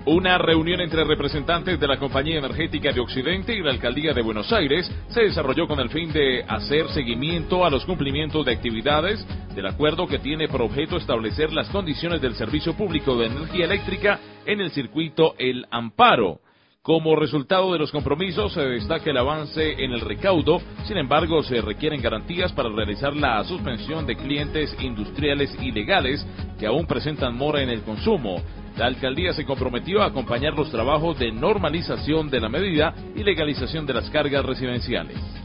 Una reunión entre representantes de la Compañía Energética de Occidente y la Alcaldía de Buenos Aires se desarrolló con el fin de hacer seguimiento a los cumplimientos de actividades del acuerdo que tiene por objeto establecer las condiciones del servicio público de energía eléctrica en el circuito El Amparo. Como resultado de los compromisos se destaca el avance en el recaudo, sin embargo se requieren garantías para realizar la suspensión de clientes industriales ilegales que aún presentan mora en el consumo. La alcaldía se comprometió a acompañar los trabajos de normalización de la medida y legalización de las cargas residenciales.